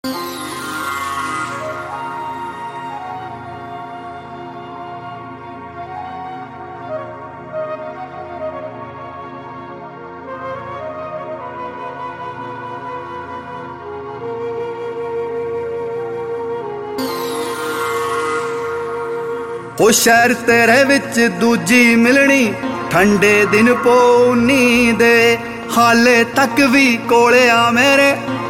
ਉਹ ਸ਼ਹਿਰ ਤੇਰੇ ਵਿੱਚ ਦੂਜੀ ਮਿਲਣੀ, ਠੰਡੇ ਦਿਨ ਪੋਨੀ ਦੇ ਹਾਲੇ ਤੱਕ ਵੀ ਕੋਲੇ ਆ ਮੇਰੇ।